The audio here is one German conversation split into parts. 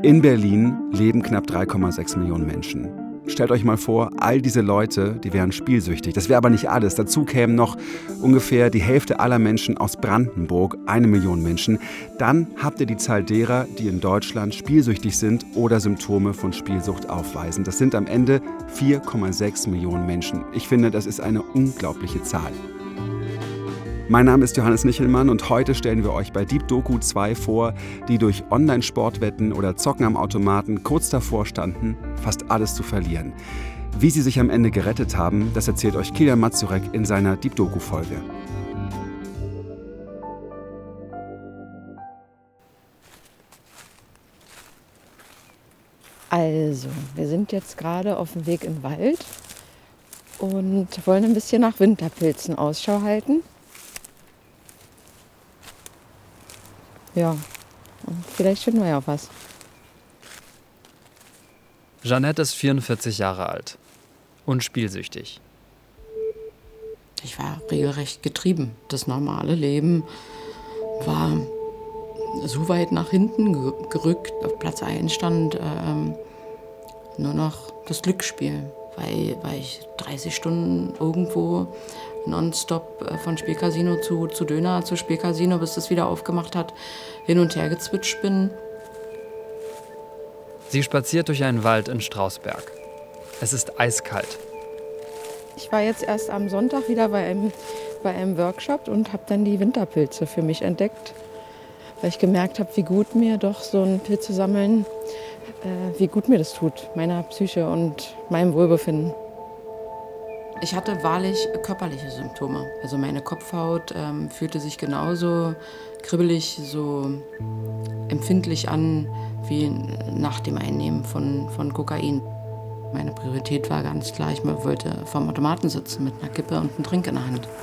In Berlin leben knapp 3,6 Millionen Menschen. Stellt euch mal vor, all diese Leute, die wären spielsüchtig. Das wäre aber nicht alles. Dazu kämen noch ungefähr die Hälfte aller Menschen aus Brandenburg, 1 Million Menschen. Dann habt ihr die Zahl derer, die in Deutschland spielsüchtig sind oder Symptome von Spielsucht aufweisen. Das sind am Ende 4,6 Millionen Menschen. Ich finde, das ist eine unglaubliche Zahl. Mein Name ist Johannes Nichelmann und heute stellen wir euch bei Deep Doku 2 vor, die durch Online-Sportwetten oder Zocken am Automaten kurz davor standen, fast alles zu verlieren. Wie sie sich am Ende gerettet haben, das erzählt euch Kilian Mazurek in seiner Deep Doku-Folge. Also, wir sind jetzt gerade auf dem Weg in den Wald und wollen ein bisschen nach Winterpilzen Ausschau halten. Ja, und vielleicht finden wir ja auch was. Jeanette ist 44 Jahre alt und spielsüchtig. Ich war regelrecht getrieben. Das normale Leben war so weit nach hinten gerückt. Auf Platz 1 stand nur noch das Glücksspiel, weil ich 30 Stunden irgendwo nonstop von Spielcasino zu Döner, zu Spielcasino, bis das wieder aufgemacht hat, hin und her gezwitscht bin. Sie spaziert durch einen Wald in Strausberg. Es ist eiskalt. Ich war jetzt erst am Sonntag wieder bei einem Workshop und habe dann die Winterpilze für mich entdeckt, weil ich gemerkt habe, wie gut mir doch so ein Pilze sammeln, wie gut mir das tut, meiner Psyche und meinem Wohlbefinden. Ich hatte wahrlich körperliche Symptome. Also meine Kopfhaut fühlte sich genauso kribbelig, so empfindlich an wie nach dem Einnehmen von Kokain. Meine Priorität war ganz klar, ich wollte vorm Automaten sitzen mit einer Kippe und einem Trink in der Hand.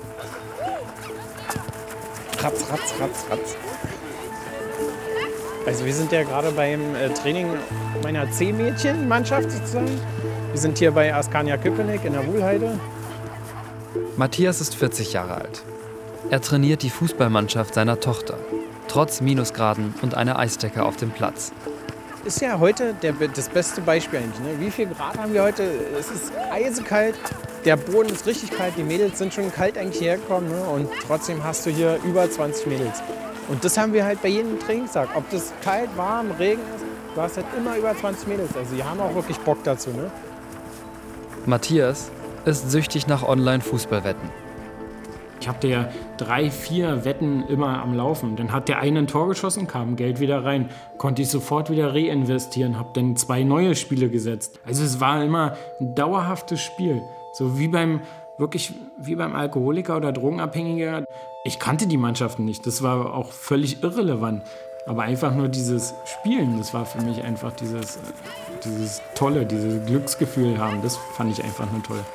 Ratz, ratz, ratz, ratz. Also wir sind ja gerade beim Training meiner C-Mädchen-Mannschaft sozusagen. Wir sind hier bei Askania Köpenick in der Wuhlheide. Matthias ist 40 Jahre alt. Er trainiert die Fußballmannschaft seiner Tochter, trotz Minusgraden und einer Eisdecke auf dem Platz. Ist ja heute das beste Beispiel eigentlich. Ne? Wie viel Grad haben wir heute? Es ist eisekalt, der Boden ist richtig kalt, die Mädels sind schon kalt eigentlich hergekommen. Ne? Und trotzdem hast du hier über 20 Mädels. Und das haben wir halt bei jedem Trainingstag. Ob das kalt, warm, Regen ist, du hast halt immer über 20 Mädels. Also die haben auch wirklich Bock dazu. Ne? Matthias ist süchtig nach Online-Fußballwetten. Ich habe ja 3, 4 Wetten immer am Laufen. Dann hat der eine ein Tor geschossen, kam Geld wieder rein. Konnte ich sofort wieder reinvestieren, habe dann 2 neue Spiele gesetzt. Also es war immer ein dauerhaftes Spiel. So wie beim Alkoholiker oder Drogenabhängiger. Ich kannte die Mannschaften nicht, das war auch völlig irrelevant. Aber einfach nur dieses Spielen, das war für mich einfach dieses Tolle, dieses Glücksgefühl haben, das fand ich einfach nur toll.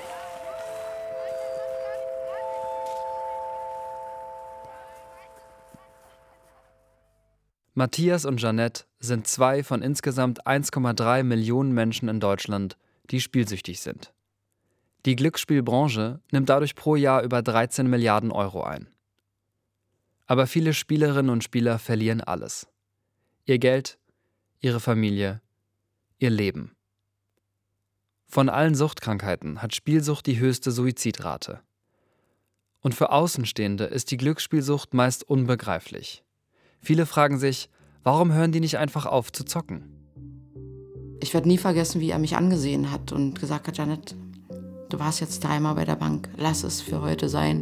Matthias und Jeanette sind 2 von insgesamt 1,3 Millionen Menschen in Deutschland, die spielsüchtig sind. Die Glücksspielbranche nimmt dadurch pro Jahr über 13 Milliarden Euro ein. Aber viele Spielerinnen und Spieler verlieren alles. Ihr Geld, ihre Familie, ihr Leben. Von allen Suchtkrankheiten hat Spielsucht die höchste Suizidrate. Und für Außenstehende ist die Glücksspielsucht meist unbegreiflich. Viele fragen sich, warum hören die nicht einfach auf zu zocken? Ich werde nie vergessen, wie er mich angesehen hat und gesagt hat, Jeanette, du warst jetzt dreimal bei der Bank, lass es für heute sein.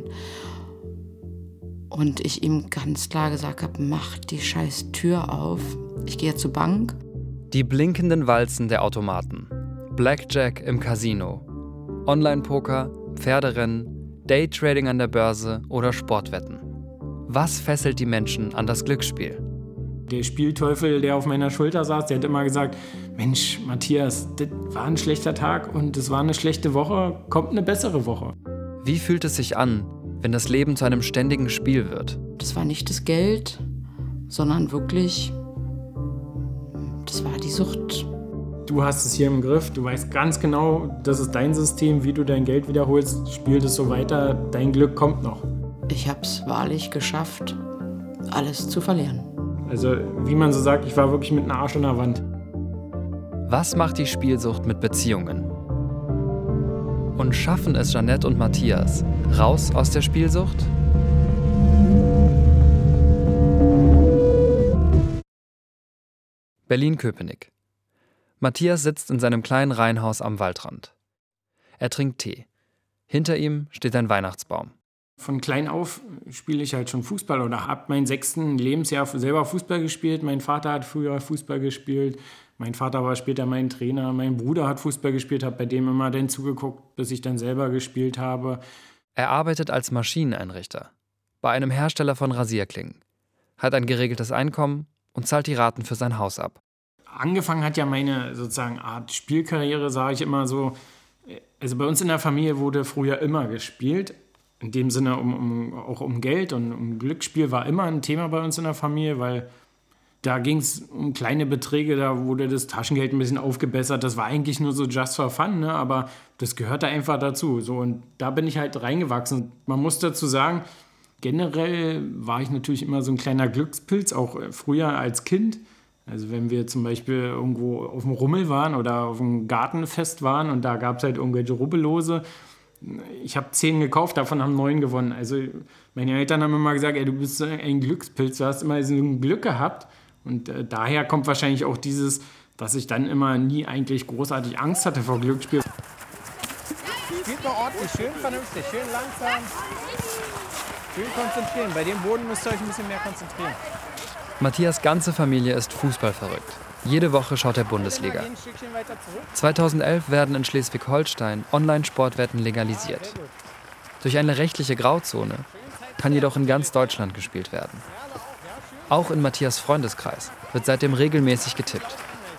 Und ich ihm ganz klar gesagt habe, mach die scheiß Tür auf, ich gehe zur Bank. Die blinkenden Walzen der Automaten, Blackjack im Casino, Online-Poker, Pferderennen, Daytrading an der Börse oder Sportwetten. Was fesselt die Menschen an das Glücksspiel? Der Spielteufel, der auf meiner Schulter saß, der hat immer gesagt, Mensch, Matthias, das war ein schlechter Tag und es war eine schlechte Woche, kommt eine bessere Woche. Wie fühlt es sich an, wenn das Leben zu einem ständigen Spiel wird? Das war nicht das Geld, sondern wirklich, das war die Sucht. Du hast es hier im Griff, du weißt ganz genau, das ist dein System, wie du dein Geld wiederholst, spiel das so weiter, dein Glück kommt noch. Ich habe es wahrlich geschafft, alles zu verlieren. Also wie man so sagt, ich war wirklich mit einem Arsch an der Wand. Was macht die Spielsucht mit Beziehungen? Und schaffen es Jeanette und Matthias raus aus der Spielsucht? Berlin-Köpenick. Matthias sitzt in seinem kleinen Reihenhaus am Waldrand. Er trinkt Tee. Hinter ihm steht ein Weihnachtsbaum. Von klein auf spiele ich halt schon Fußball oder habe mein 6. Lebensjahr selber Fußball gespielt. Mein Vater hat früher Fußball gespielt. Mein Vater war später mein Trainer. Mein Bruder hat Fußball gespielt, habe bei dem immer dann zugeguckt, bis ich dann selber gespielt habe. Er arbeitet als Maschineneinrichter bei einem Hersteller von Rasierklingen, hat ein geregeltes Einkommen und zahlt die Raten für sein Haus ab. Angefangen hat ja meine sozusagen Art Spielkarriere, sage ich immer so. Also bei uns in der Familie wurde früher immer gespielt. In dem Sinne auch um Geld und um Glücksspiel war immer ein Thema bei uns in der Familie, weil da ging es um kleine Beträge, da wurde das Taschengeld ein bisschen aufgebessert. Das war eigentlich nur so just for fun, ne? Aber das gehörte einfach dazu. So, und da bin ich halt reingewachsen. Man muss dazu sagen, generell war ich natürlich immer so ein kleiner Glückspilz, auch früher als Kind. Also wenn wir zum Beispiel irgendwo auf dem Rummel waren oder auf dem Gartenfest waren und da gab es halt irgendwelche Rubbellose. Ich habe 10 gekauft, davon haben 9 gewonnen. Also meine Eltern haben immer gesagt, ey, du bist ein Glückspilz, du hast immer so ein Glück gehabt. Und daher kommt wahrscheinlich auch dieses, dass ich dann immer nie eigentlich großartig Angst hatte vor Glücksspiel. Spielt mal ordentlich, schön vernünftig, schön langsam. Schön konzentrieren. Bei dem Boden müsst ihr euch ein bisschen mehr konzentrieren. Matthias' ganze Familie ist fußballverrückt. Jede Woche schaut er Bundesliga. 2011 werden in Schleswig-Holstein Online-Sportwetten legalisiert. Durch eine rechtliche Grauzone kann jedoch in ganz Deutschland gespielt werden. Auch in Matthias' Freundeskreis wird seitdem regelmäßig getippt.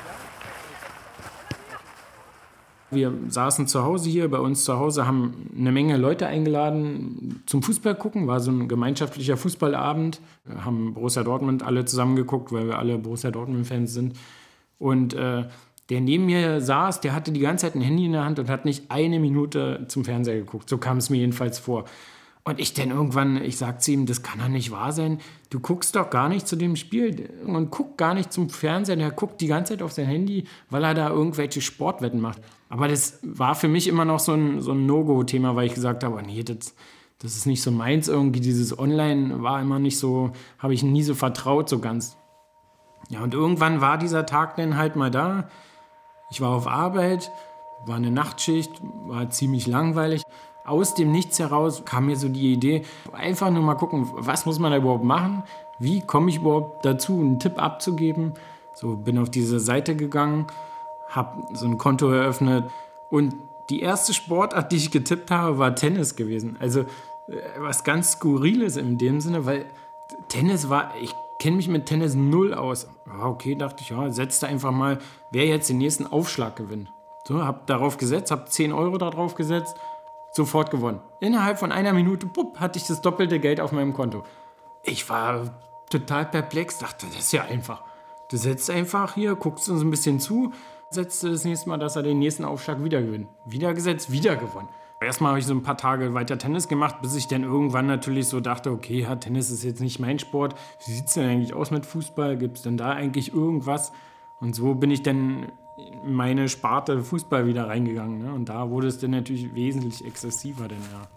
Wir saßen zu Hause hier, bei uns zu Hause, haben eine Menge Leute eingeladen zum Fußball gucken. War so ein gemeinschaftlicher Fußballabend. Wir haben Borussia Dortmund alle zusammen geguckt, weil wir alle Borussia Dortmund-Fans sind. Und der neben mir saß, der hatte die ganze Zeit ein Handy in der Hand und hat nicht eine Minute zum Fernseher geguckt. So kam es mir jedenfalls vor. Und ich dann irgendwann, ich sag zu ihm, das kann doch nicht wahr sein. Du guckst doch gar nicht zu dem Spiel und guck gar nicht zum Fernseher. Der guckt die ganze Zeit auf sein Handy, weil er da irgendwelche Sportwetten macht. Aber das war für mich immer noch so ein No-Go-Thema, weil ich gesagt habe, nee, das ist nicht so meins irgendwie. Dieses Online war immer nicht so, habe ich nie so vertraut so ganz. Ja, und irgendwann war dieser Tag dann halt mal da. Ich war auf Arbeit, war eine Nachtschicht, war ziemlich langweilig. Aus dem Nichts heraus kam mir so die Idee, einfach nur mal gucken, was muss man da überhaupt machen? Wie komme ich überhaupt dazu, einen Tipp abzugeben? So, bin auf diese Seite gegangen, habe so ein Konto eröffnet und die erste Sportart, die ich getippt habe, war Tennis gewesen. Also was ganz Skurriles in dem Sinne, weil Tennis ich kenne mich mit Tennis null aus. Ja, okay, dachte ich, ja, setzte einfach mal, wer jetzt den nächsten Aufschlag gewinnt. So, habe darauf gesetzt, habe 10 Euro darauf gesetzt, sofort gewonnen. Innerhalb von einer Minute, hatte ich das doppelte Geld auf meinem Konto. Ich war total perplex, dachte, das ist ja einfach. Du setzt einfach hier, guckst uns ein bisschen zu, setzt das nächste Mal, dass er den nächsten Aufschlag wieder gewinnt. Wieder gesetzt, wieder gewonnen. Erstmal habe ich so ein paar Tage weiter Tennis gemacht, bis ich dann irgendwann natürlich so dachte, okay, ja, Tennis ist jetzt nicht mein Sport. Wie sieht es denn eigentlich aus mit Fußball? Gibt es denn da eigentlich irgendwas? Und so bin ich dann in meine Sparte Fußball wieder reingegangen. Ne? Und da wurde es dann natürlich wesentlich exzessiver. Denn, ja.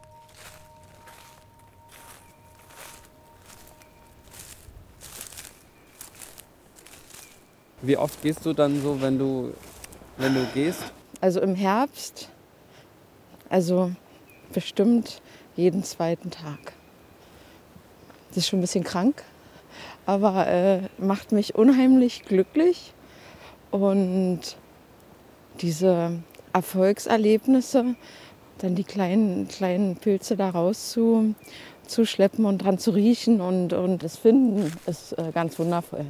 Wie oft gehst du dann so, wenn du gehst? Also im Herbst, also bestimmt jeden 2. Tag. Das ist schon ein bisschen krank, aber macht mich unheimlich glücklich. Und diese Erfolgserlebnisse, dann die kleinen Pilze da rauszuschleppen und dran zu riechen und das Finden ist ganz wundervoll.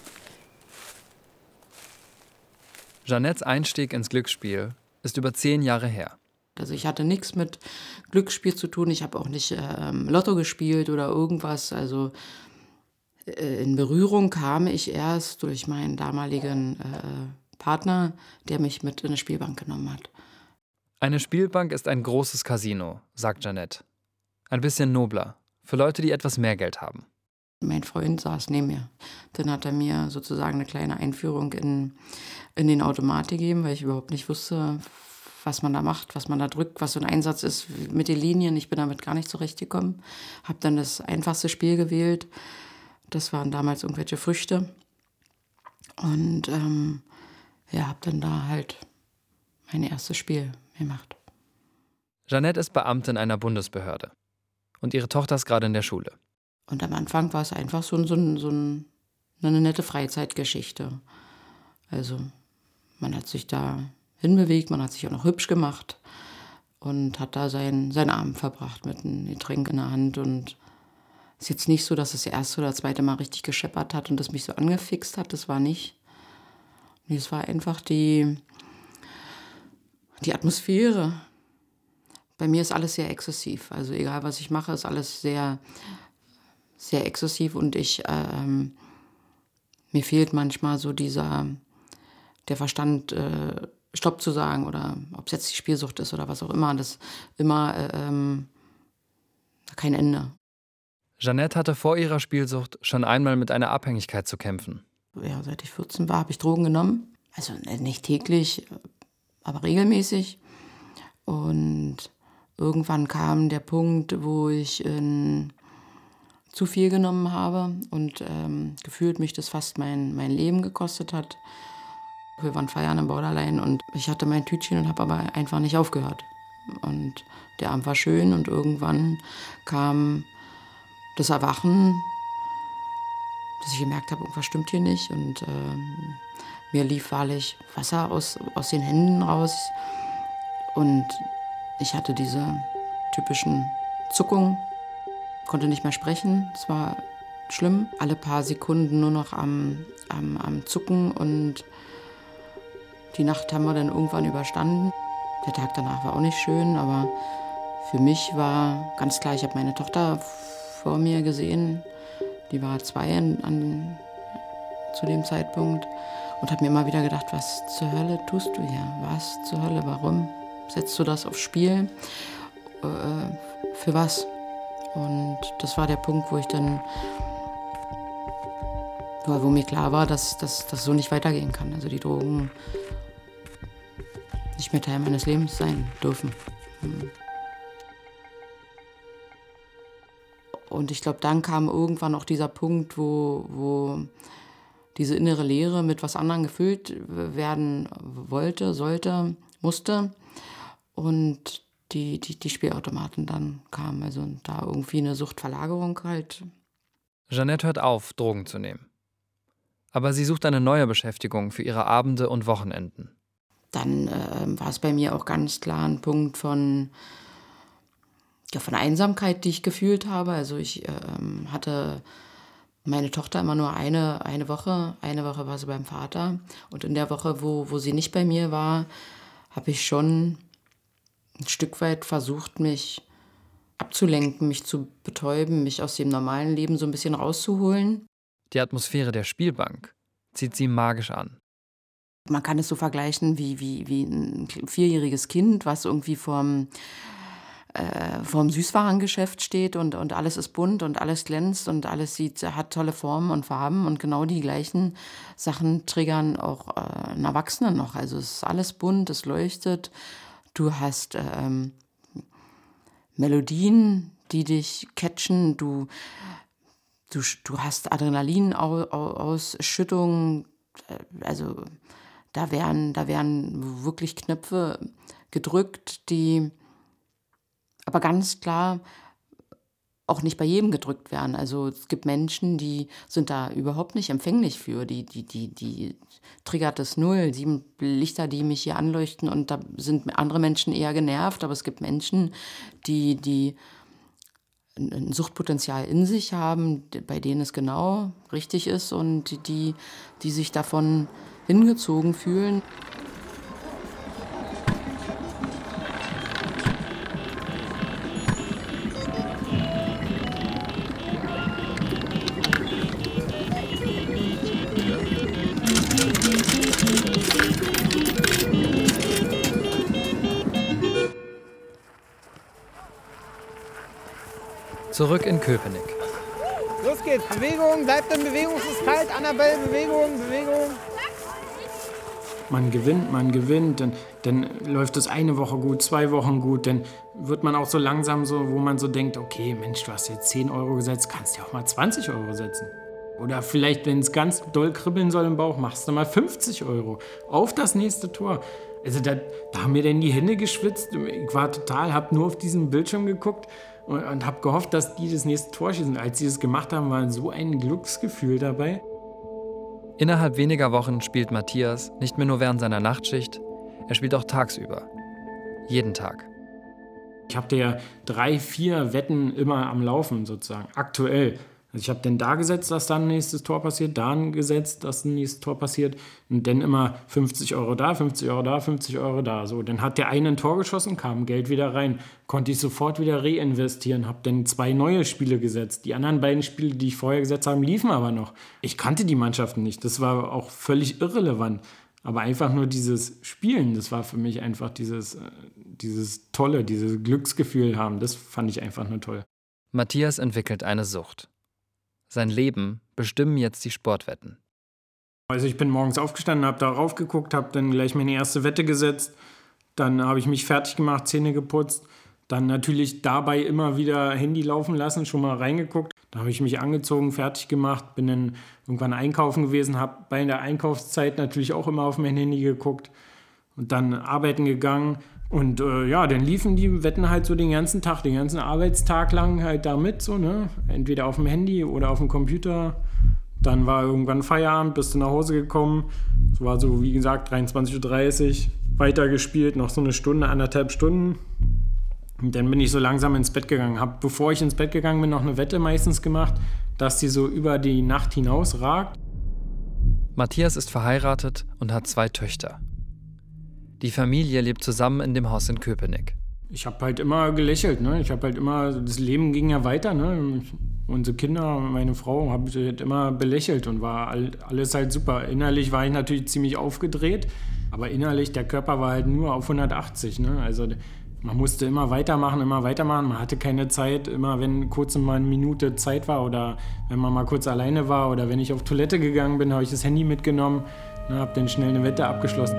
Jeanettes Einstieg ins Glücksspiel ist über 10 Jahre her. Also ich hatte nichts mit Glücksspiel zu tun. Ich habe auch nicht Lotto gespielt oder irgendwas. Also in Berührung kam ich erst durch meinen damaligen Partner, der mich mit in eine Spielbank genommen hat. Eine Spielbank ist ein großes Casino, sagt Jeanette. Ein bisschen nobler, für Leute, die etwas mehr Geld haben. Mein Freund saß neben mir. Dann hat er mir sozusagen eine kleine Einführung in den Automat gegeben, weil ich überhaupt nicht wusste, was man da macht, was man da drückt, was so ein Einsatz ist mit den Linien. Ich bin damit gar nicht zurechtgekommen. Habe dann das einfachste Spiel gewählt. Das waren damals irgendwelche Früchte. Und habe dann da halt mein erstes Spiel gemacht. Jeanette ist Beamtin einer Bundesbehörde. Und ihre Tochter ist gerade in der Schule. Und am Anfang war es einfach eine nette Freizeitgeschichte. Also man hat sich da hinbewegt, man hat sich auch noch hübsch gemacht und hat da seinen Abend verbracht mit einem Getränk in der Hand. Und es ist jetzt nicht so, dass es das erste oder zweite Mal richtig gescheppert hat und das mich so angefixt hat, das war nicht. Nee, es war einfach die Atmosphäre. Bei mir ist alles sehr exzessiv. Also egal, was ich mache, ist alles sehr, sehr exzessiv. Und mir fehlt manchmal so der Verstand, Stopp zu sagen. Oder ob es jetzt die Spielsucht ist oder was auch immer. Das immer kein Ende. Jeanette hatte vor ihrer Spielsucht schon einmal mit einer Abhängigkeit zu kämpfen. Ja, seit ich 14 war, habe ich Drogen genommen. Also nicht täglich, aber regelmäßig. Und irgendwann kam der Punkt, wo ich zu viel genommen habe und gefühlt mich das fast mein Leben gekostet hat. Wir waren feiern im Borderline und ich hatte mein Tütchen und habe aber einfach nicht aufgehört. Und der Abend war schön und irgendwann kam das Erwachen, dass ich gemerkt habe, irgendwas stimmt hier nicht. Und mir lief wahrlich Wasser aus den Händen raus. Und ich hatte diese typischen Zuckungen, konnte nicht mehr sprechen. Es war schlimm. Alle paar Sekunden nur noch am Zucken. Und die Nacht haben wir dann irgendwann überstanden. Der Tag danach war auch nicht schön, aber für mich war ganz klar, ich habe meine Tochter vor mir gesehen. Die war 2 zu dem Zeitpunkt und habe mir immer wieder gedacht, was zur Hölle tust du hier? Was zur Hölle? Warum setzt du das aufs Spiel? Für was? Und das war der Punkt, wo ich dann, wo mir klar war, dass das so nicht weitergehen kann. Also die Drogen nicht mehr Teil meines Lebens sein dürfen. Und ich glaube, dann kam irgendwann auch dieser Punkt, wo diese innere Leere mit was anderem gefüllt werden wollte, sollte, musste. Und die Spielautomaten dann kamen. Also da irgendwie eine Suchtverlagerung halt. Jeanette hört auf, Drogen zu nehmen. Aber sie sucht eine neue Beschäftigung für ihre Abende und Wochenenden. Dann war es bei mir auch ganz klar ein Punkt von Einsamkeit, die ich gefühlt habe. Also ich hatte meine Tochter immer nur eine Woche. Eine Woche war sie beim Vater. Und in der Woche, wo sie nicht bei mir war, habe ich schon ein Stück weit versucht, mich abzulenken, mich zu betäuben, mich aus dem normalen Leben so ein bisschen rauszuholen. Die Atmosphäre der Spielbank zieht sie magisch an. Man kann es so vergleichen wie ein 4-jähriges Kind, was irgendwie vorm Süßwarengeschäft steht und alles ist bunt und alles glänzt und alles hat tolle Formen und Farben und genau die gleichen Sachen triggern auch einen Erwachsenen noch. Also es ist alles bunt, es leuchtet. Du hast Melodien, die dich catchen. Du hast Adrenalinausschüttungen. Also da werden wirklich Knöpfe gedrückt, die aber ganz klar auch nicht bei jedem gedrückt werden. Also es gibt Menschen, die sind da überhaupt nicht empfänglich für. Die triggert das null. 7 Lichter, die mich hier anleuchten und da sind andere Menschen eher genervt. Aber es gibt Menschen, die ein Suchtpotenzial in sich haben, bei denen es genau richtig ist und die sich davon hingezogen fühlen. Zurück in Köpenick. Los Los geht's. Bewegung, bleibt in Bewegung, es ist kalt. Annabelle, Bewegung, Bewegung. Man gewinnt, dann läuft es eine Woche gut, 2 Wochen gut, dann wird man auch so langsam so, wo man so denkt, okay, Mensch, du hast jetzt 10 Euro gesetzt, kannst ja auch mal 20 Euro setzen. Oder vielleicht, wenn es ganz doll kribbeln soll im Bauch, machst du mal 50 Euro auf das nächste Tor. Also da haben mir dann die Hände geschwitzt. Ich war habe nur auf diesen Bildschirm geguckt und habe gehofft, dass die das nächste Tor schießen. Als sie das gemacht haben, war so ein Glücksgefühl dabei. Innerhalb weniger Wochen spielt Matthias nicht mehr nur während seiner Nachtschicht, er spielt auch tagsüber. Jeden Tag. Ich habe ja 3, 4 Wetten immer am Laufen sozusagen, aktuell. Also ich habe dann da gesetzt, dass dann ein nächstes Tor passiert, da gesetzt, dass ein nächstes Tor passiert und dann immer 50 Euro da, 50 Euro da, 50 Euro da. So, dann hat der eine ein Tor geschossen, kam Geld wieder rein, konnte ich sofort wieder reinvestieren, habe dann 2 neue Spiele gesetzt. Die anderen beiden Spiele, die ich vorher gesetzt habe, liefen aber noch. Ich kannte die Mannschaften nicht, das war auch völlig irrelevant. Aber einfach nur dieses Spielen, das war für mich einfach dieses Tolle, dieses Glücksgefühl haben, das fand ich einfach nur toll. Matthias entwickelt eine Sucht. Sein Leben bestimmen jetzt die Sportwetten. Also ich bin morgens aufgestanden, habe da raufgeguckt, habe dann gleich meine erste Wette gesetzt. Dann habe ich mich fertig gemacht, Zähne geputzt. Dann natürlich dabei immer wieder Handy laufen lassen, schon mal reingeguckt. Da habe ich mich angezogen, fertig gemacht, bin dann irgendwann einkaufen gewesen, habe bei der Einkaufszeit natürlich auch immer auf mein Handy geguckt und dann arbeiten gegangen. Und dann liefen die Wetten halt so den ganzen Tag, den ganzen Arbeitstag lang halt da mit, so, ne? Entweder auf dem Handy oder auf dem Computer. Dann war irgendwann Feierabend, bist du nach Hause gekommen. Es war so, wie gesagt, 23:30 Uhr, weitergespielt, noch so eine Stunde, 1,5 Stunden. Und dann bin ich so langsam ins Bett gegangen. Habe, bevor ich ins Bett gegangen bin, noch eine Wette meistens gemacht, dass die so über die Nacht hinaus ragt. Matthias ist verheiratet und hat 2 Töchter. Die Familie lebt zusammen in dem Haus in Köpenick. Ich habe halt immer gelächelt, ne? Ich habe halt immer, das Leben ging ja weiter, ne? Unsere Kinder, meine Frau, habe ich halt immer belächelt und war alles halt super. Innerlich war ich natürlich ziemlich aufgedreht, aber innerlich, der Körper war halt nur auf 180, ne? Also man musste immer weitermachen, man hatte keine Zeit, immer wenn kurz mal eine Minute Zeit war oder wenn man mal kurz alleine war oder wenn ich auf Toilette gegangen bin, habe ich das Handy mitgenommen, ne? Habe dann schnell eine Wette abgeschlossen.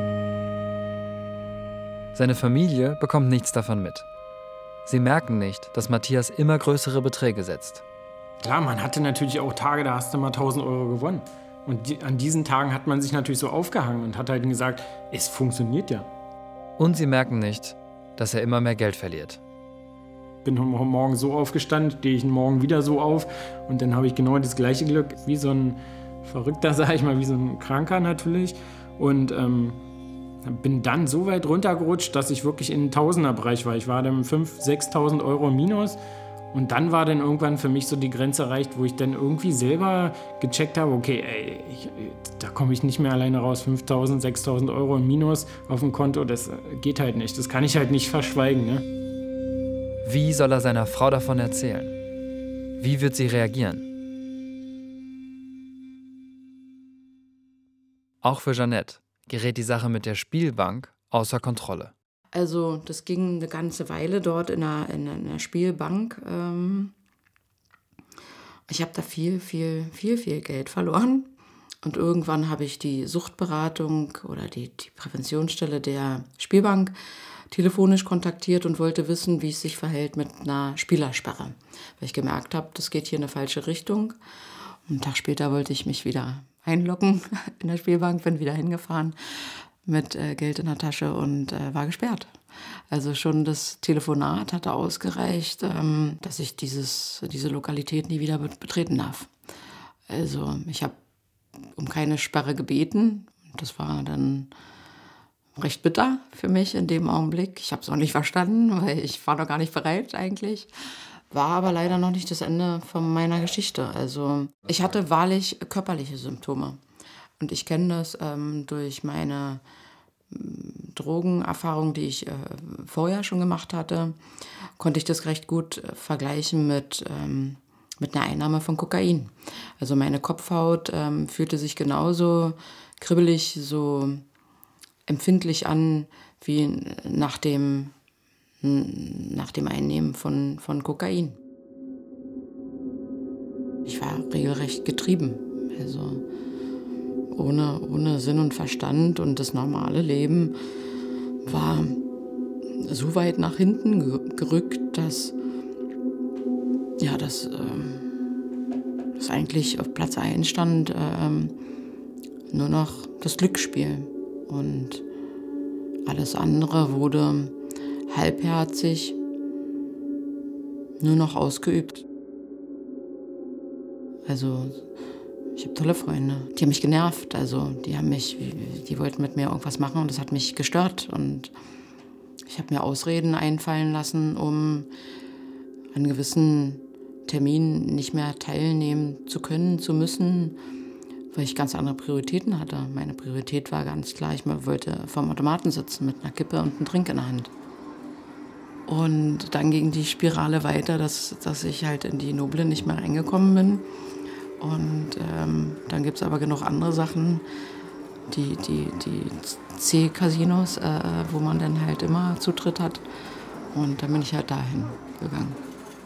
Seine Familie bekommt nichts davon mit. Sie merken nicht, dass Matthias immer größere Beträge setzt. Klar, man hatte natürlich auch Tage, da hast du mal 1.000 Euro gewonnen. Und an diesen Tagen hat man sich natürlich so aufgehangen und hat halt gesagt, es funktioniert ja. Und sie merken nicht, dass er immer mehr Geld verliert. Bin morgen so aufgestanden, stehe ich morgen wieder so auf und dann habe ich genau das gleiche Glück, wie so ein Verrückter, sage ich mal, wie so ein Kranker natürlich. Und bin dann so weit runtergerutscht, dass ich wirklich in den Tausenderbereich war. Ich war dann 5.000, 6.000 Euro im Minus. Und dann war dann irgendwann für mich so die Grenze erreicht, wo ich dann irgendwie selber gecheckt habe, okay, da komme ich nicht mehr alleine raus. 5.000, 6.000 Euro im Minus auf dem Konto, das geht halt nicht. Das kann ich halt nicht verschweigen, ne? Wie soll er seiner Frau davon erzählen? Wie wird sie reagieren? Auch für Jeanette gerät die Sache mit der Spielbank außer Kontrolle. Also das ging eine ganze Weile dort in einer Spielbank. Ich habe da viel Geld verloren. Und irgendwann habe ich die Suchtberatung oder die Präventionsstelle der Spielbank telefonisch kontaktiert und wollte wissen, wie es sich verhält mit einer Spielersperre. Weil ich gemerkt habe, das geht hier in eine falsche Richtung. Und einen Tag später wollte ich mich wieder einloggen in der Spielbank, bin wieder hingefahren mit Geld in der Tasche und war gesperrt. Also schon das Telefonat hatte ausgereicht, dass ich diese Lokalität nie wieder betreten darf. Also ich habe um keine Sperre gebeten. Das war dann recht bitter für mich in dem Augenblick. Ich habe es auch nicht verstanden, weil ich war noch gar nicht bereit eigentlich. War aber leider noch nicht das Ende von meiner Geschichte. Also ich hatte wahrlich körperliche Symptome. Und ich kenne das durch meine Drogenerfahrung, die ich vorher schon gemacht hatte, konnte ich das recht gut vergleichen mit einer Einnahme von Kokain. Also meine Kopfhaut fühlte sich genauso kribbelig, so empfindlich an wie nach dem Einnehmen von Kokain. Ich war regelrecht getrieben, also ohne Sinn und Verstand, und das normale Leben war so weit nach hinten gerückt, dass das eigentlich auf Platz 1 stand, nur noch das Glücksspiel. Und alles andere wurde halbherzig nur noch ausgeübt. Also ich habe tolle Freunde, die haben mich genervt, also die wollten mit mir irgendwas machen und das hat mich gestört. Und ich habe mir Ausreden einfallen lassen, um an gewissen Terminen nicht mehr teilnehmen zu können, zu müssen, weil ich ganz andere Prioritäten hatte. Meine Priorität war ganz klar, ich wollte vorm Automaten sitzen mit einer Kippe und einem Trink in der Hand. Und dann ging die Spirale weiter, dass ich halt in die Noble nicht mehr reingekommen bin. Und dann gibt es aber genug andere Sachen, die C-Casinos, wo man dann halt immer Zutritt hat. Und dann bin ich halt dahin gegangen.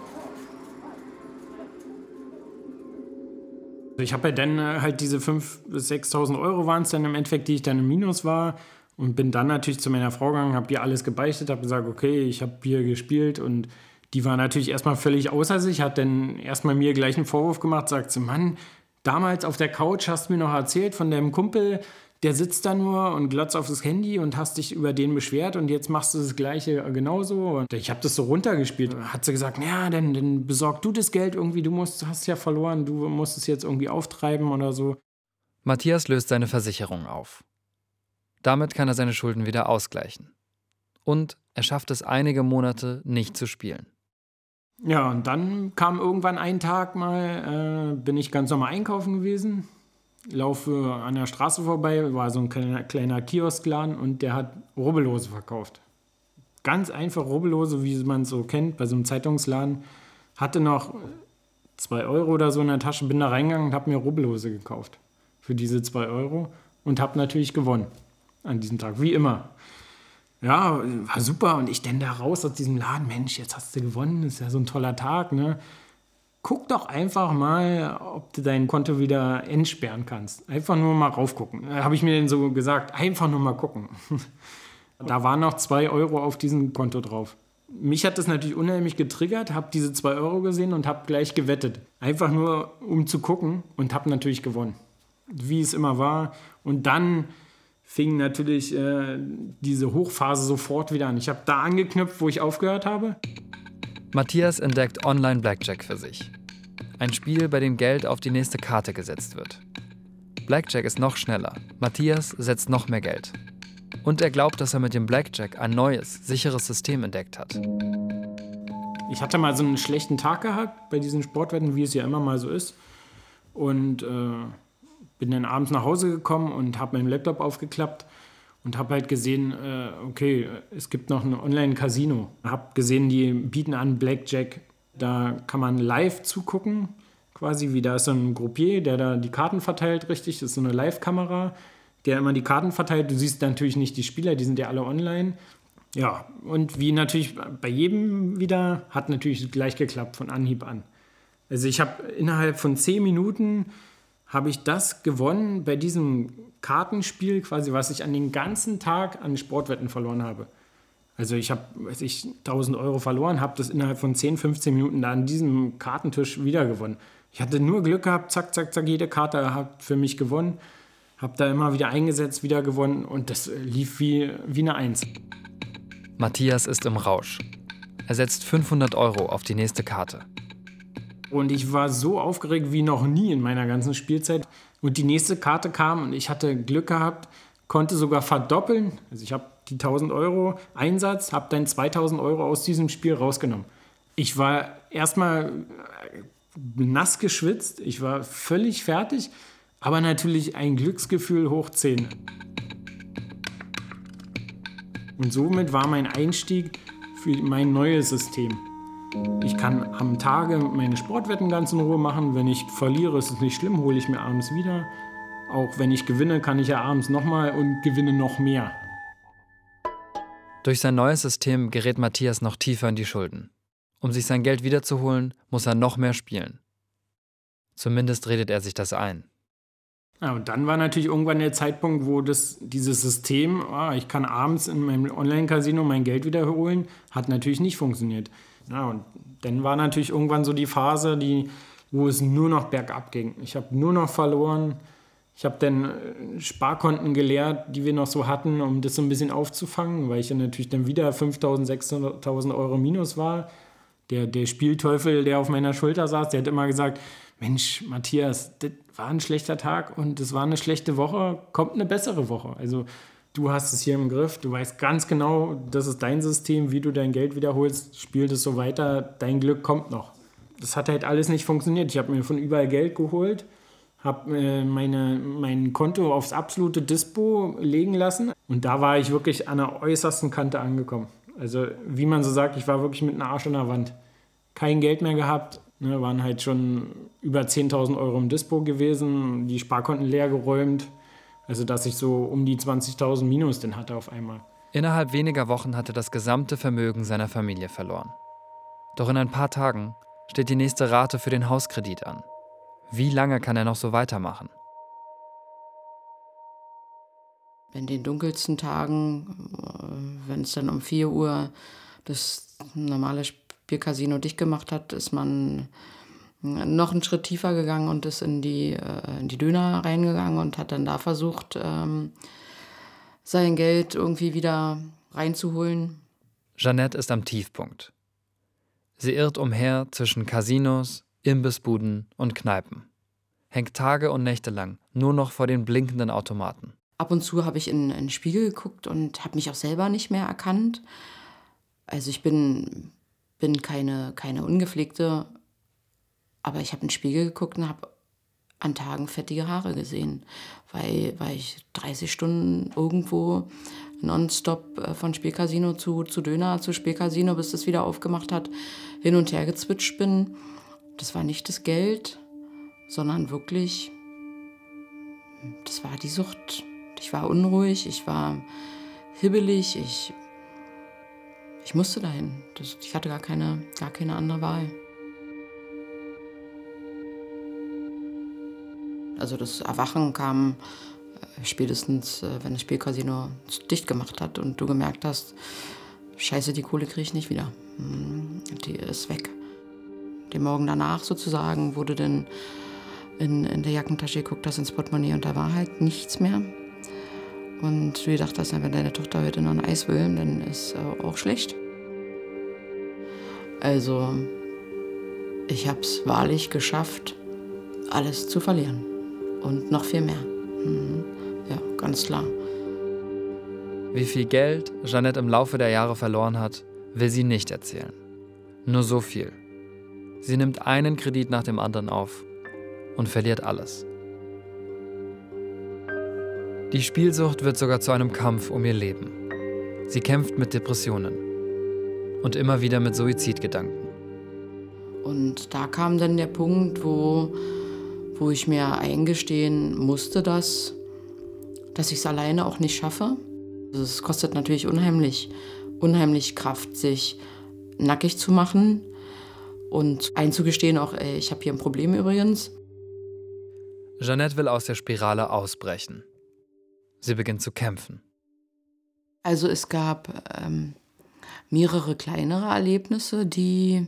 Ich habe ja dann halt diese 5.000 bis 6.000 Euro waren es dann im Endeffekt, die ich dann im Minus war. Und bin dann natürlich zu meiner Frau gegangen, habe ihr alles gebeichtet, habe gesagt, okay, ich habe hier gespielt. Und die war natürlich erstmal völlig außer sich, hat dann erstmal mir gleich einen Vorwurf gemacht, sagt sie, Mann, damals auf der Couch hast du mir noch erzählt von deinem Kumpel, der sitzt da nur und glotzt auf das Handy und hast dich über den beschwert und jetzt machst du das Gleiche genauso. Und ich habe das so runtergespielt. Hat sie gesagt, ja, dann besorg du das Geld irgendwie, hast ja verloren, du musst es jetzt irgendwie auftreiben oder so. Matthias löst seine Versicherung auf. Damit kann er seine Schulden wieder ausgleichen. Und er schafft es einige Monate nicht zu spielen. Ja, und dann kam irgendwann ein Tag mal, bin ich ganz normal einkaufen gewesen. Laufe an der Straße vorbei, war so ein kleiner Kioskladen und der hat Rubbellose verkauft. Ganz einfach Rubbellose, wie man es so kennt, bei so einem Zeitungsladen. Hatte noch 2 Euro oder so in der Tasche, bin da reingegangen und habe mir Rubbellose gekauft für diese 2 Euro und habe natürlich gewonnen an diesem Tag, wie immer. Ja, war super und ich dann da raus aus diesem Laden, Mensch, jetzt hast du gewonnen, ist ja so ein toller Tag, ne? Guck doch einfach mal, ob du dein Konto wieder entsperren kannst. Einfach nur mal raufgucken. Da habe ich mir dann so gesagt, einfach nur mal gucken. Da waren noch 2 Euro auf diesem Konto drauf. Mich hat das natürlich unheimlich getriggert, habe diese 2 Euro gesehen und habe gleich gewettet. Einfach nur, um zu gucken und habe natürlich gewonnen. Wie es immer war. Und dann fing natürlich diese Hochphase sofort wieder an. Ich habe da angeknüpft, wo ich aufgehört habe. Matthias entdeckt Online-Blackjack für sich. Ein Spiel, bei dem Geld auf die nächste Karte gesetzt wird. Blackjack ist noch schneller. Matthias setzt noch mehr Geld. Und er glaubt, dass er mit dem Blackjack ein neues, sicheres System entdeckt hat. Ich hatte mal so einen schlechten Tag gehabt bei diesen Sportwetten, wie es ja immer mal so ist. Und bin dann abends nach Hause gekommen und habe meinen Laptop aufgeklappt und habe halt gesehen, okay, es gibt noch ein Online-Casino. Habe gesehen, die bieten an Blackjack. Da kann man live zugucken, quasi wie da ist so ein Groupier, der da die Karten verteilt, richtig. Das ist so eine Live-Kamera, der immer die Karten verteilt. Du siehst natürlich nicht die Spieler, die sind ja alle online. Ja, und wie natürlich bei jedem wieder, hat natürlich gleich geklappt von Anhieb an. Also ich habe innerhalb von 10 Minuten habe ich das gewonnen bei diesem Kartenspiel, quasi, was ich an den ganzen Tag an Sportwetten verloren habe. Also ich habe, 1.000 Euro verloren, habe das innerhalb von 10, 15 Minuten da an diesem Kartentisch wieder gewonnen. Ich hatte nur Glück gehabt, zack, zack, zack, jede Karte hat für mich gewonnen. Habe da immer wieder eingesetzt, wieder gewonnen und das lief wie eine Eins. Matthias ist im Rausch. Er setzt 500 Euro auf die nächste Karte. Und ich war so aufgeregt wie noch nie in meiner ganzen Spielzeit. Und die nächste Karte kam und ich hatte Glück gehabt, konnte sogar verdoppeln. Also ich habe die 1.000 Euro Einsatz, habe dann 2.000 Euro aus diesem Spiel rausgenommen. Ich war erstmal nass geschwitzt, ich war völlig fertig, aber natürlich ein Glücksgefühl hoch 10. Und somit war mein Einstieg für mein neues System. Ich kann am Tage meine Sportwetten ganz in Ruhe machen. Wenn ich verliere, ist es nicht schlimm, hole ich mir abends wieder. Auch wenn ich gewinne, kann ich ja abends nochmal und gewinne noch mehr. Durch sein neues System gerät Matthias noch tiefer in die Schulden. Um sich sein Geld wiederzuholen, muss er noch mehr spielen. Zumindest redet er sich das ein. Ja, und dann war natürlich irgendwann der Zeitpunkt, wo dieses System, ich kann abends in meinem Online-Casino mein Geld wiederholen, hat natürlich nicht funktioniert. Ja, und dann war natürlich irgendwann so die Phase, wo es nur noch bergab ging. Ich habe nur noch verloren. Ich habe dann Sparkonten geleert, die wir noch so hatten, um das so ein bisschen aufzufangen, weil ich dann natürlich dann wieder 5.000, 600.000 Euro minus war. Der Spielteufel, der auf meiner Schulter saß, der hat immer gesagt, Mensch, Matthias, das war ein schlechter Tag und das war eine schlechte Woche, kommt eine bessere Woche. Also du hast es hier im Griff, du weißt ganz genau, das ist dein System, wie du dein Geld wiederholst, spiel das so weiter, dein Glück kommt noch. Das hat halt alles nicht funktioniert. Ich habe mir von überall Geld geholt, habe mein Konto aufs absolute Dispo legen lassen und da war ich wirklich an der äußersten Kante angekommen. Also wie man so sagt, ich war wirklich mit einem Arsch an der Wand. Kein Geld mehr gehabt, waren halt schon über 10.000 Euro im Dispo gewesen, die Sparkonten leer geräumt, also dass ich so um die 20.000 Minus dann hatte auf einmal. Innerhalb weniger Wochen hatte das gesamte Vermögen seiner Familie verloren. Doch in ein paar Tagen steht die nächste Rate für den Hauskredit an. Wie lange kann er noch so weitermachen? In den dunkelsten Tagen, wenn es dann um 4 Uhr das normale Spielcasino dicht gemacht hat, ist man noch einen Schritt tiefer gegangen und ist in die Döner reingegangen und hat dann da versucht, sein Geld irgendwie wieder reinzuholen. Jeanette ist am Tiefpunkt. Sie irrt umher zwischen Casinos, Imbissbuden und Kneipen. Hängt Tage und Nächte lang nur noch vor den blinkenden Automaten. Ab und zu habe ich in den Spiegel geguckt und habe mich auch selber nicht mehr erkannt. Also ich bin keine Ungepflegte, aber ich habe in den Spiegel geguckt und habe an Tagen fettige Haare gesehen, weil ich 30 Stunden irgendwo nonstop von Spielcasino zu Döner, zu Spielcasino, bis das wieder aufgemacht hat, hin und her gezwitscht bin. Das war nicht das Geld, sondern wirklich, das war die Sucht. Ich war unruhig, ich war hibbelig, ich musste dahin. Ich hatte gar keine andere Wahl. Also das Erwachen kam spätestens, wenn das Spielcasino dicht gemacht hat und du gemerkt hast, scheiße, die Kohle kriege ich nicht wieder. Die ist weg. Den Morgen danach sozusagen wurde dann in der Jackentasche geguckt, das ins Portemonnaie und da war halt nichts mehr. Und du gedacht hast, wenn deine Tochter heute noch ein Eis will, dann ist auch schlecht. Also ich habe es wahrlich geschafft, alles zu verlieren. Und noch viel mehr. Ja, ganz klar. Wie viel Geld Jeanette im Laufe der Jahre verloren hat, will sie nicht erzählen. Nur so viel. Sie nimmt einen Kredit nach dem anderen auf und verliert alles. Die Spielsucht wird sogar zu einem Kampf um ihr Leben. Sie kämpft mit Depressionen und immer wieder mit Suizidgedanken. Und da kam dann der Punkt, wo ich mir eingestehen musste, dass ich es alleine auch nicht schaffe. Also es kostet natürlich unheimlich Kraft, sich nackig zu machen und einzugestehen, auch ich habe hier ein Problem übrigens. Jeanette will aus der Spirale ausbrechen. Sie beginnt zu kämpfen. Also es gab mehrere kleinere Erlebnisse, die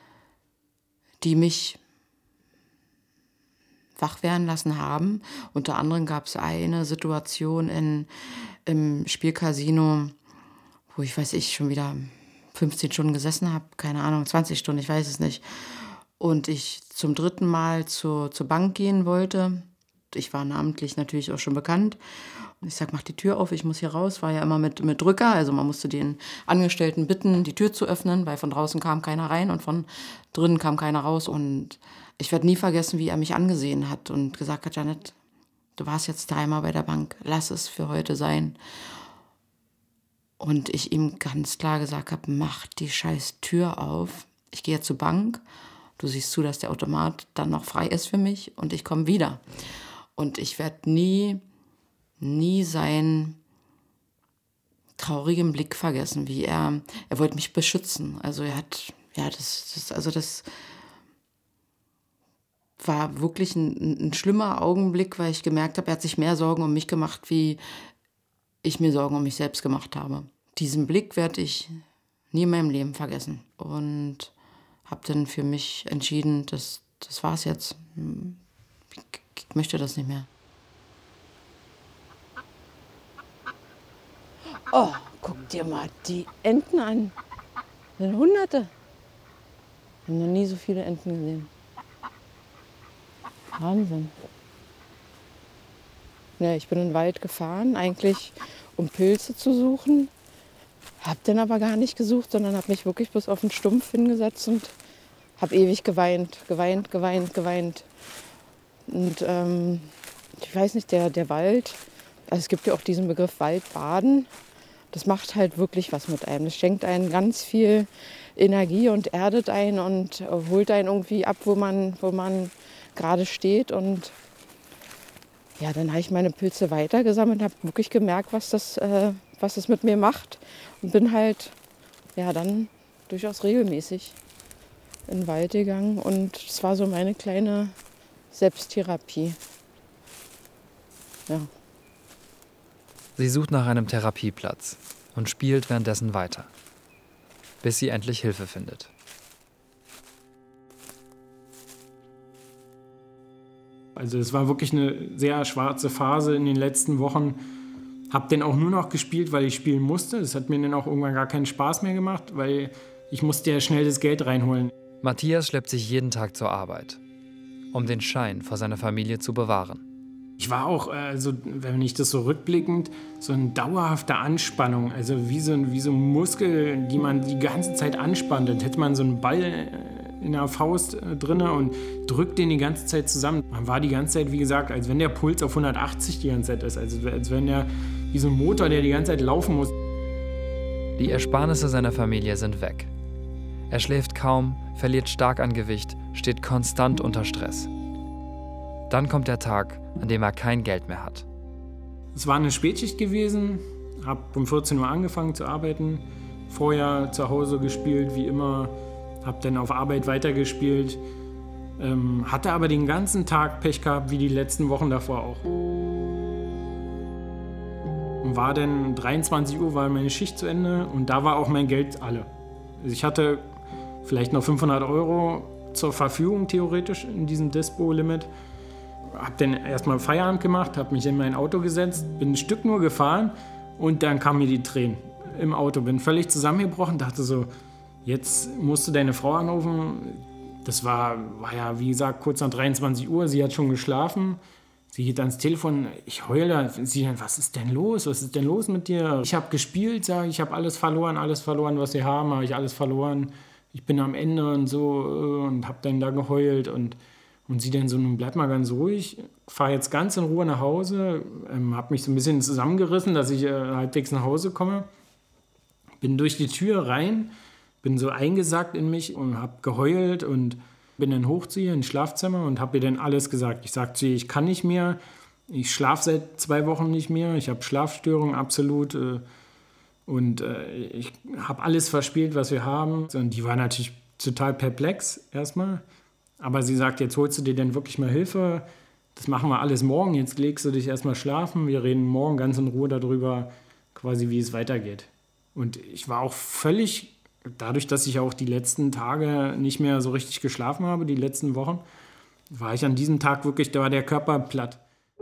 mich wach werden lassen haben. Unter anderem gab es eine Situation im Spielcasino, wo ich schon wieder 15 Stunden gesessen habe, keine Ahnung, 20 Stunden, ich weiß es nicht. Und ich zum 3. Mal zur Bank gehen wollte. Ich war namentlich natürlich auch schon bekannt. Ich sag, mach die Tür auf, ich muss hier raus. War ja immer mit Drücker, also man musste den Angestellten bitten, die Tür zu öffnen, weil von draußen kam keiner rein und von drinnen kam keiner raus. Und ich werde nie vergessen, wie er mich angesehen hat und gesagt hat, Jeanette, du warst jetzt dreimal bei der Bank, lass es für heute sein. Und ich ihm ganz klar gesagt habe, mach die scheiß Tür auf. Ich gehe zur Bank, du siehst zu, dass der Automat dann noch frei ist für mich und ich komme wieder. Und ich werde nie seinen traurigen Blick vergessen, wie er wollte mich beschützen. Also er hat, ja, das war wirklich ein schlimmer Augenblick, weil ich gemerkt habe, er hat sich mehr Sorgen um mich gemacht, wie ich mir Sorgen um mich selbst gemacht habe. Diesen Blick werde ich nie in meinem Leben vergessen. Und habe dann für mich entschieden, das war's jetzt. Ich möchte das nicht mehr. Oh, guck dir mal die Enten an. Das sind Hunderte. Ich habe noch nie so viele Enten gesehen. Wahnsinn. Ja, ich bin in den Wald gefahren, eigentlich um Pilze zu suchen. Hab den aber gar nicht gesucht, sondern habe mich wirklich bloß auf den Stumpf hingesetzt und habe ewig geweint. Und ich weiß nicht, der Wald, also es gibt ja auch diesen Begriff Waldbaden. Das macht halt wirklich was mit einem. Das schenkt einen ganz viel Energie und erdet einen und holt einen irgendwie ab, wo man gerade steht. Und ja, dann habe ich meine Pilze weitergesammelt und habe wirklich gemerkt, was das mit mir macht. Und bin halt ja dann durchaus regelmäßig in den Wald gegangen. Und es war so meine kleine Selbsttherapie. Ja. Sie sucht nach einem Therapieplatz und spielt währenddessen weiter, bis sie endlich Hilfe findet. Also es war wirklich eine sehr schwarze Phase in den letzten Wochen. Hab den auch nur noch gespielt, weil ich spielen musste. Das hat mir dann auch irgendwann gar keinen Spaß mehr gemacht, weil ich musste ja schnell das Geld reinholen. Matthias schleppt sich jeden Tag zur Arbeit, um den Schein vor seiner Familie zu bewahren. Ich war auch, also, wenn ich das so rückblickend, so eine dauerhafte Anspannung. Also wie so ein Muskel, die man die ganze Zeit anspannt. Dann hätte man so einen Ball in der Faust drin und drückt den die ganze Zeit zusammen. Man war die ganze Zeit, wie gesagt, als wenn der Puls auf 180 die ganze Zeit ist. Also als wenn der wie so ein Motor, der die ganze Zeit laufen muss. Die Ersparnisse seiner Familie sind weg. Er schläft kaum, verliert stark an Gewicht, steht konstant unter Stress. Dann kommt der Tag, an dem er kein Geld mehr hat. Es war eine Spätschicht gewesen, habe um 14 Uhr angefangen zu arbeiten, vorher zu Hause gespielt, wie immer, habe dann auf Arbeit weitergespielt, hatte aber den ganzen Tag Pech gehabt, wie die letzten Wochen davor auch. Und war dann 23 Uhr, war meine Schicht zu Ende und da war auch mein Geld alle. Also ich hatte vielleicht noch 500 € zur Verfügung, theoretisch, in diesem Dispo-Limit. Habe dann erstmal Feierabend gemacht, habe mich in mein Auto gesetzt, bin ein Stück nur gefahren und dann kamen mir die Tränen im Auto. Bin völlig zusammengebrochen, dachte so, jetzt musst du deine Frau anrufen. Das war ja, wie gesagt, kurz nach 23 Uhr, sie hat schon geschlafen. Sie geht ans Telefon, ich heule, sie dann, was ist denn los mit dir? Ich habe gespielt, sage ich, habe alles verloren, was wir haben, habe ich alles verloren. Ich bin am Ende und so und habe dann da geheult und sie dann so, nun bleib mal ganz ruhig, fahre jetzt ganz in Ruhe nach Hause, habe mich so ein bisschen zusammengerissen, dass ich halbwegs nach Hause komme. Bin durch die Tür rein, bin so eingesackt in mich und habe geheult und bin dann hoch zu ihr ins Schlafzimmer und habe ihr dann alles gesagt. Ich sagte zu ihr, ich kann nicht mehr, ich schlafe seit 2 Wochen nicht mehr, ich habe Schlafstörungen absolut und ich habe alles verspielt, was wir haben. Und die war natürlich total perplex erstmal. Aber sie sagt, jetzt holst du dir denn wirklich mal Hilfe. Das machen wir alles morgen. Jetzt legst du dich erstmal schlafen. Wir reden morgen ganz in Ruhe darüber, quasi wie es weitergeht. Und ich war auch völlig, dadurch, dass ich auch die letzten Tage nicht mehr so richtig geschlafen habe, die letzten Wochen, war ich an diesem Tag wirklich, da war der Körper platt.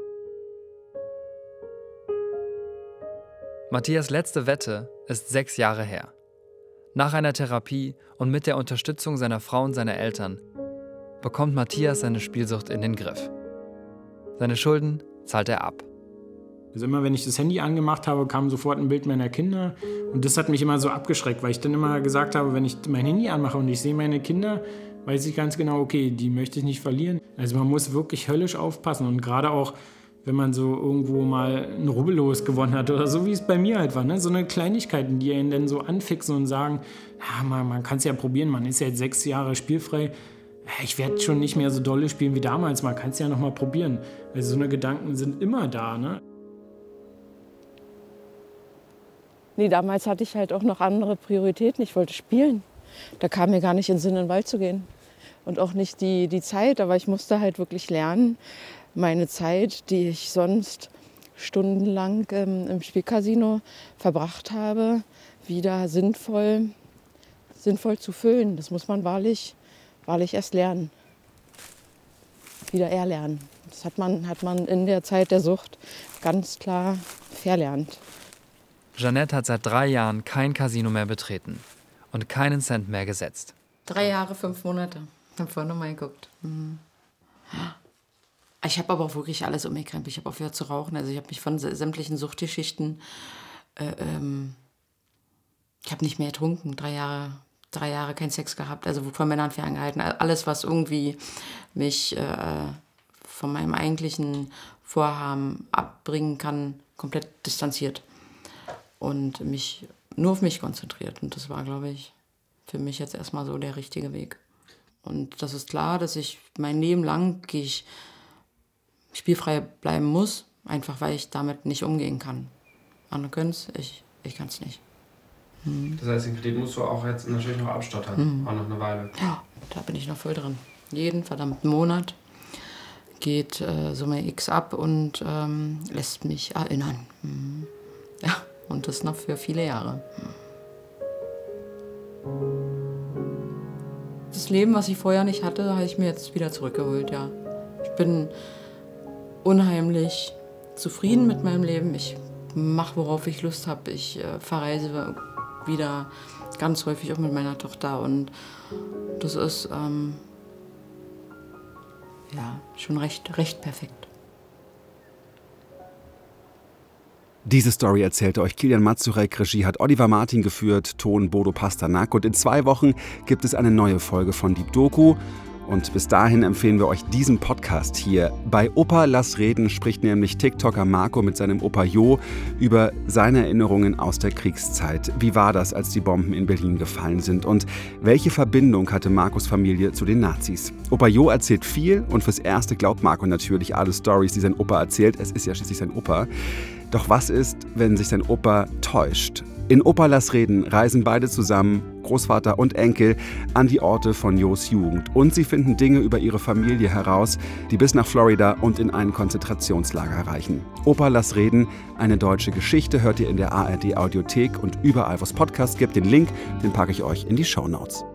Matthias' letzte Wette ist 6 Jahre her. Nach einer Therapie und mit der Unterstützung seiner Frau und seiner Eltern bekommt Matthias seine Spielsucht in den Griff. Seine Schulden zahlt er ab. Also immer, wenn ich das Handy angemacht habe, kam sofort ein Bild meiner Kinder. Und das hat mich immer so abgeschreckt, weil ich dann immer gesagt habe, wenn ich mein Handy anmache und ich sehe meine Kinder, weiß ich ganz genau, okay, die möchte ich nicht verlieren. Also man muss wirklich höllisch aufpassen. Und gerade auch, wenn man so irgendwo mal ein Rubbellos gewonnen hat oder so, wie es bei mir halt war. Ne? So eine Kleinigkeiten, die einen dann so anfixen und sagen, ja, man kann es ja probieren, man ist ja jetzt 6 Jahre spielfrei. Ich werde schon nicht mehr so dolle spielen wie damals, man kann es ja noch mal probieren. Also so eine Gedanken sind immer da, ne? Nee, damals hatte ich halt auch noch andere Prioritäten. Ich wollte spielen. Da kam mir gar nicht in den Sinn, in den Wald zu gehen. und auch nicht die Zeit, aber ich musste halt wirklich lernen, meine Zeit, die ich sonst stundenlang im Spielcasino verbracht habe, wieder sinnvoll zu füllen. Das muss man wahrlich erst lernen. Wieder erlernen. Das hat man in der Zeit der Sucht ganz klar verlernt. Jeanette hat seit 3 Jahren kein Casino mehr betreten und keinen Cent mehr gesetzt. 3 Jahre, 5 Monate. Ich habe vorhin noch mal geguckt. Ich habe aber auch wirklich alles umgekrempelt. Ich habe aufgehört zu rauchen. Also ich habe mich von sämtlichen Suchtgeschichten... ich habe nicht mehr getrunken. 3 Jahre keinen Sex gehabt. Also von Männern ferngehalten. Alles, was irgendwie mich von meinem eigentlichen Vorhaben abbringen kann, komplett distanziert. Und mich nur auf mich konzentriert. Und das war, glaube ich, für mich jetzt erstmal so der richtige Weg. Und das ist klar, dass ich mein Leben lang spielfrei bleiben muss, einfach weil ich damit nicht umgehen kann. Andere können es, ich kann es nicht. Das heißt, den Kredit musst du auch jetzt natürlich noch abstottern, auch noch eine Weile. Ja, da bin ich noch voll drin. Jeden verdammten Monat geht Summe X ab und lässt mich erinnern. Ja, und das noch für viele Jahre. Das Leben, was ich vorher nicht hatte, habe ich mir jetzt wieder zurückgeholt, ja. Ich bin unheimlich zufrieden mit meinem Leben. Ich mache, worauf ich Lust habe. Ich verreise wieder ganz häufig auch mit meiner Tochter. Und das ist schon recht perfekt. Diese Story erzählte euch Kilian Mazurek, Regie hat Oliver Martin geführt, Ton Bodo Pasternak und in 2 Wochen gibt es eine neue Folge von Die Doku. Und bis dahin empfehlen wir euch diesen Podcast hier. Bei Opa Lass Reden spricht nämlich TikToker Marco mit seinem Opa Jo über seine Erinnerungen aus der Kriegszeit. Wie war das, als die Bomben in Berlin gefallen sind? Und welche Verbindung hatte Marcos Familie zu den Nazis? Opa Jo erzählt viel und fürs Erste glaubt Marco natürlich alle Storys, die sein Opa erzählt. Es ist ja schließlich sein Opa. Doch was ist, wenn sich sein Opa täuscht? In Opa Lass Reden reisen beide zusammen, Großvater und Enkel, an die Orte von Jos Jugend. Und sie finden Dinge über ihre Familie heraus, die bis nach Florida und in ein Konzentrationslager reichen. Opa Lass Reden, eine deutsche Geschichte, hört ihr in der ARD Audiothek und überall, wo es Podcasts gibt. Den Link, den packe ich euch in die Shownotes.